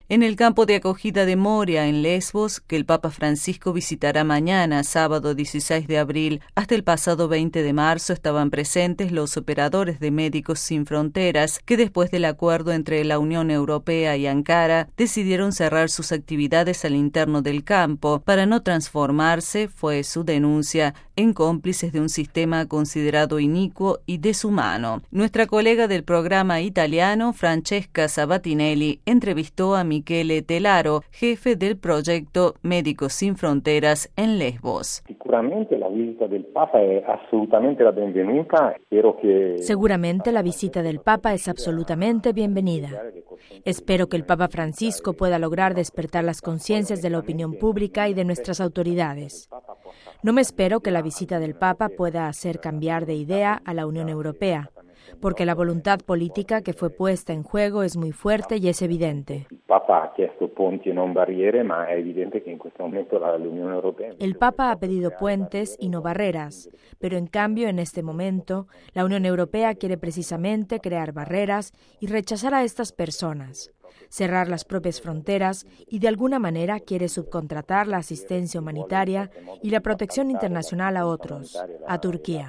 En el campo de acogida de Moria, en Lesbos, que el Papa Francisco visitará mañana, sábado 16 de abril, hasta el pasado 20 de marzo estaban presentes los operadores de Médicos Sin Fronteras, que después del acuerdo entre la Unión Europea y Ankara, decidieron cerrar sus actividades al interno del campo para no transformarse, fue su denuncia, en cómplices de un sistema considerado inicuo y deshumano. Nuestra colega del programa italiano, Francesca Sabatinelli, entrevistó a Michele Telaro, jefe del proyecto Médicos Sin Fronteras en Lesbos. Seguramente la visita del Papa es absolutamente la bienvenida. Seguramente la visita del Papa es absolutamente bienvenida. Espero que el Papa Francisco pueda lograr despertar las conciencias de la opinión pública y de nuestras autoridades. No me espero que la visita del Papa pueda hacer cambiar de idea a la Unión Europea, porque la voluntad política que fue puesta en juego es muy fuerte y es evidente. El Papa ha chiesto ponti e non barriere, ma è evidente que en este momento la Unión Europea... El Papa ha pedido puentes y no barreras, pero en cambio en este momento la Unión Europea quiere precisamente crear barreras y rechazar a estas personas, cerrar las propias fronteras y de alguna manera quiere subcontratar la asistencia humanitaria y la protección internacional a otros, a Turquía.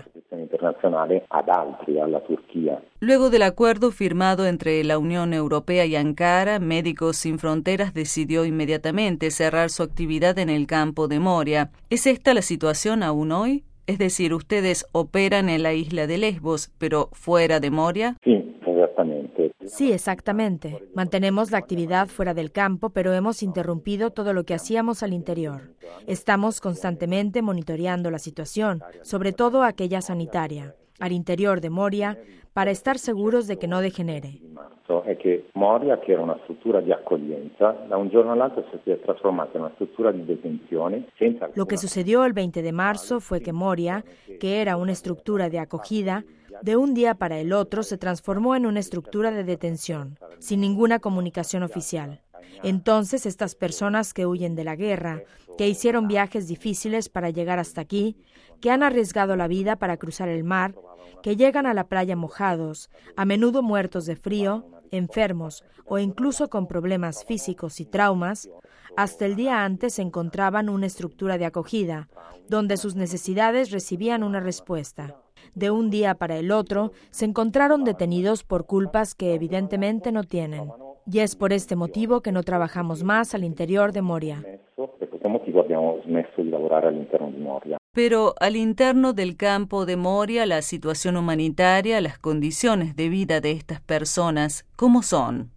Luego del acuerdo firmado entre la Unión Europea y Ankara, Médicos Sin Fronteras decidió inmediatamente cerrar su actividad en el campo de Moria. ¿Es esta la situación aún hoy? Es decir, ustedes operan en la isla de Lesbos, pero fuera de Moria. Sí, exactamente. Sí, exactamente. Mantenemos la actividad fuera del campo, pero hemos interrumpido todo lo que hacíamos al interior. Estamos constantemente monitoreando la situación, sobre todo aquella sanitaria, al interior de Moria, para estar seguros de que no degenere. È che Moria, che era una struttura di accoglienza, da un giorno all'altro si è trasformata in una struttura di detenzione. Lo que sucedió el 20 de marzo fue que Moria, que era una estructura de acogida, de un día para el otro se transformó en una estructura de detención, sin ninguna comunicación oficial. Entonces, estas personas que huyen de la guerra, que hicieron viajes difíciles para llegar hasta aquí, que han arriesgado la vida para cruzar el mar, que llegan a la playa mojados, a menudo muertos de frío, enfermos o incluso con problemas físicos y traumas, hasta el día antes se encontraban una estructura de acogida, donde sus necesidades recibían una respuesta. De un día para el otro, se encontraron detenidos por culpas que evidentemente no tienen. Y es por este motivo que no trabajamos más al interior de Moria. Pero al interno del campo de Moria, la situación humanitaria, las condiciones de vida de estas personas, ¿cómo son?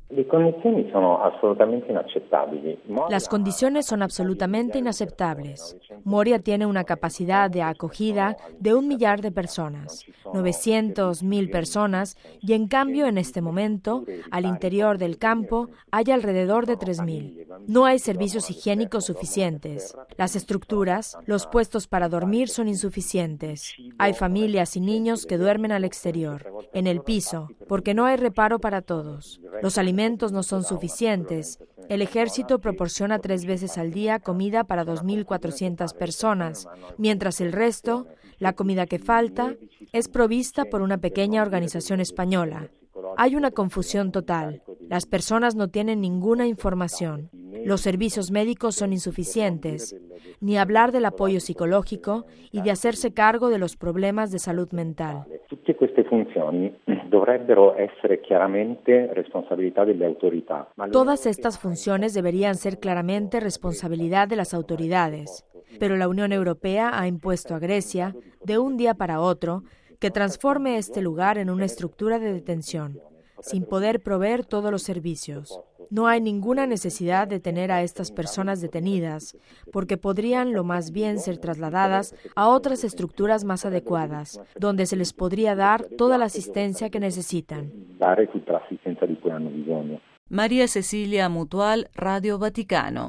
Las condiciones son absolutamente inaceptables. Moria tiene una capacidad de acogida de 1 millar de personas, 900.000 personas, y en cambio en este momento, al interior del campo, hay alrededor de 3.000. No hay servicios higiénicos suficientes. Las estructuras, los puestos para dormir son insuficientes. Hay familias y niños que duermen al exterior, en el piso, porque no hay reparo para todos. Los alimentos no son suficientes. El ejército proporciona 3 veces al día comida para 2.400 personas, mientras el resto, la comida que falta, es provista por una pequeña organización española. Hay una confusión total. Las personas no tienen ninguna información. Los servicios médicos son insuficientes. Ni hablar del apoyo psicológico y de hacerse cargo de los problemas de salud mental. Tutte queste funzioni dovrebbero essere chiaramente responsabilità delle autorità. Todas estas funciones deberían ser claramente responsabilidad de las autoridades. Pero la Unión Europea ha impuesto a Grecia, de un día para otro, que transforme este lugar en una estructura de detención, sin poder proveer todos los servicios. No hay ninguna necesidad de tener a estas personas detenidas, porque podrían lo más bien ser trasladadas a otras estructuras más adecuadas, donde se les podría dar toda la asistencia que necesitan. María Cecilia Mutual, Radio Vaticano.